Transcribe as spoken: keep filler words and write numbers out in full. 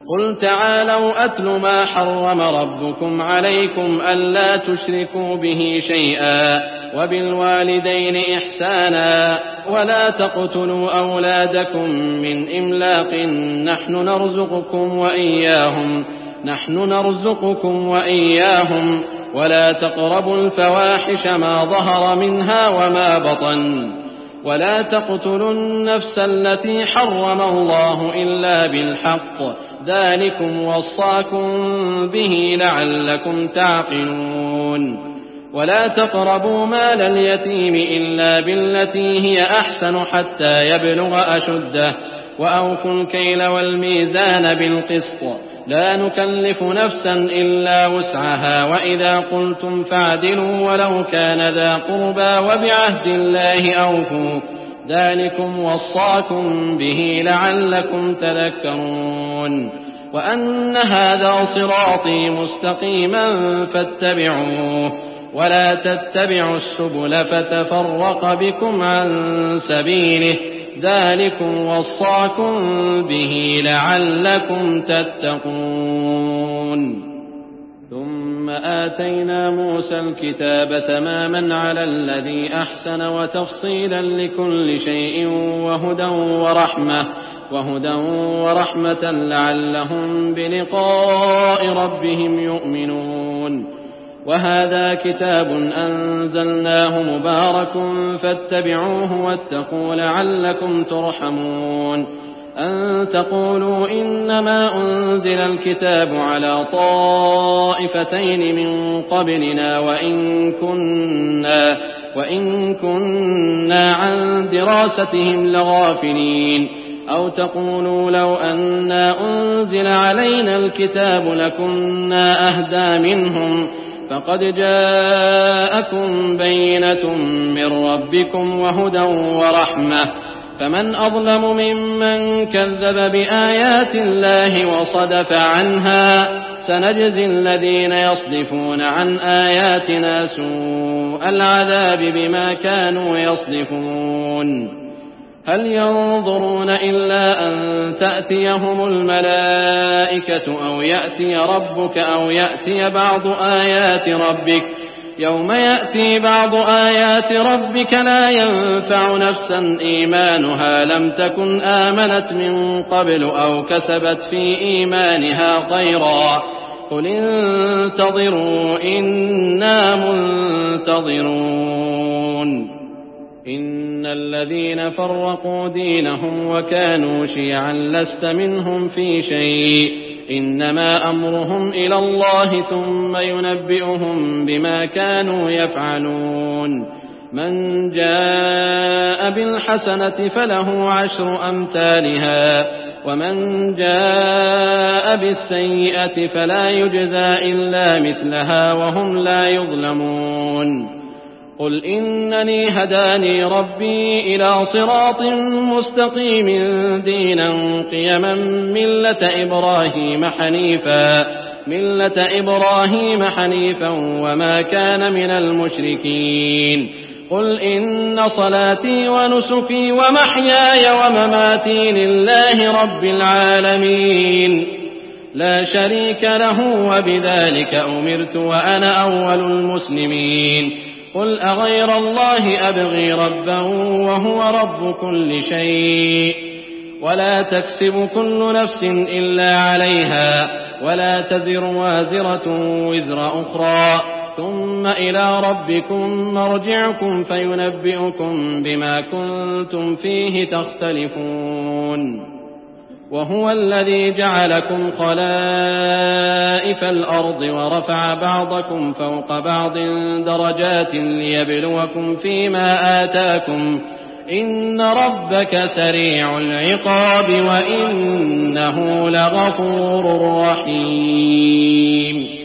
قل تعالوا أتل ما حرم ربكم عليكم ألا تشركوا به شيئا وبالوالدين إحسانا ولا تقتلوا أولادكم من إملاق نحن نرزقكم وإياهم نحن نرزقكم وإياهم ولا تقربوا الفواحش ما ظهر منها وما بطن ولا تقتلوا النفس التي حرم الله إلا بالحق ذلكم وصاكم به لعلكم تعقلون ولا تقربوا مال اليتيم إلا بالتي هي أحسن حتى يبلغ أشده وأوفوا الكيل والميزان بالقسط لا نكلف نفسا إلا وسعها وإذا قلتم فاعدلوا ولو كان ذا قربى وبعهد الله أوفوا ذلكم وصاكم به لعلكم تذكرون وأن هذا صراطي مستقيما فاتبعوه ولا تتبعوا السبل فتفرق بكم عن سبيله ذلكم وصاكم به لعلكم تتقون ثم آتينا موسى الكتاب تماما على الذي أحسن وتفصيلا لكل شيء وهدى ورحمة وهدى ورحمة لعلهم بلقاء ربهم يؤمنون وهذا كتاب أنزلناه مبارك فاتبعوه واتقوا لعلكم ترحمون أن تقولوا إنما أنزل الكتاب على طائفتين من قبلنا وإن كنا, وإن كنا عن دراستهم لغافلين أو تقولوا لو أنا أنزل علينا الكتاب لكنا أهدى منهم فقد جاءكم بينة من ربكم وهدى ورحمة فمن أظلم ممن كذب بآيات الله وصدف عنها سنجزي الذين يصدفون عن آياتنا سوء العذاب بما كانوا يصدفون هل ينظرون إلا أن تأتيهم الملائكة أو يأتي ربك أو يأتي بعض آيات ربك يوم يأتي بعض آيات ربك لا ينفع نفسا إيمانها لم تكن آمنت من قبل أو كسبت في إيمانها خيرا قل انتظروا إنا منتظرون إن الذين فرقوا دينهم وكانوا شيعا لست منهم في شيء إنما أمرهم إلى الله ثم ينبئهم بما كانوا يفعلون من جاء بالحسنة فله عشر أمثالها ومن جاء بالسيئة فلا يجزى إلا مثلها وهم لا يظلمون قل إنني هداني ربي إلى صراط مستقيم دينا قيما ملة إبراهيم حنيفا ملة إبراهيم حنيفا وما كان من المشركين قل إن صلاتي ونسكي ومحياي ومماتي لله رب العالمين لا شريك له وبذلك أمرت وأنا أول المسلمين قل أغير الله أبغي ربا وهو رب كل شيء ولا تكسب كل نفس إلا عليها ولا تزر وازرة وزر أخرى ثم إلى ربكم مرجعكم فينبئكم بما كنتم فيه تختلفون وهو الذي جعلكم خلائف الأرض ورفع بعضكم فوق بعض درجات ليبلوكم فيما آتاكم إن ربك سريع العقاب وإنه لغفور رحيم